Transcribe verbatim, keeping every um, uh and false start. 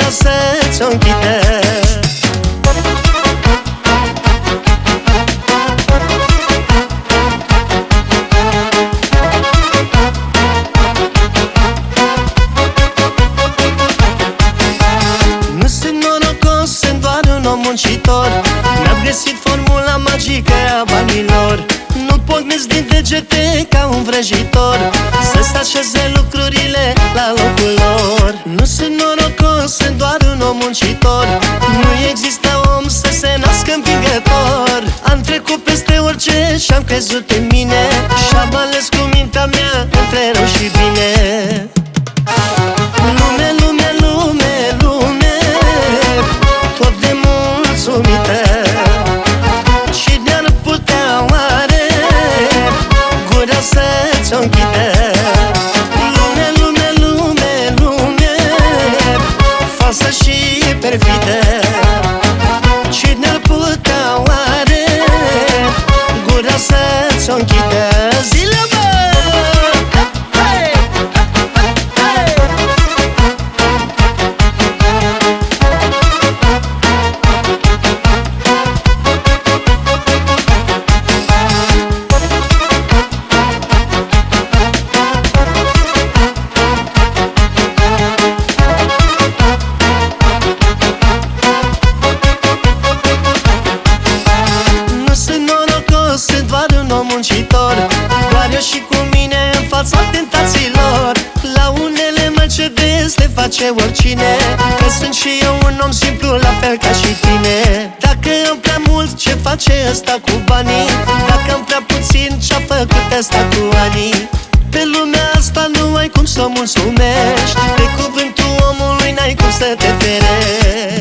gura să-ți o închidă. Nu sunt norocos, sunt doar un om muncitor. Mi-am găsit formula magică a banilor. Nu pornesc din degete ca un vrăjitor să-ți așeze lucrurile la locul lor. Nu sunt norocos, sunt doar un om muncitor. Nu există om să se nască învingător. Am trecut peste orice și-am crezut în mine și-am ales cu mintea mea între rău și bine. Lume, lume, lume, lume, tot de mulțumită. Cine ar putea oare gura să-ți o închidă? Lume, lume, lume, lume, falsă și perfidă. Cine ar putea oare gura să-ți o închidă? Zile, bă! Sunt doar un om muncitor, doar eu și cu mine în fața tentațiilor. La unele mă cedez, le face oricine, că sunt și eu un om simplu, la fel ca și tine. Dacă am prea mult, ce face ăsta cu banii? Dacă am prea puțin, ce-a făcut ăsta cu anii? Pe lumea asta nu ai cum să o mulțumești, de cuvântul omului n-ai cum să te ferești.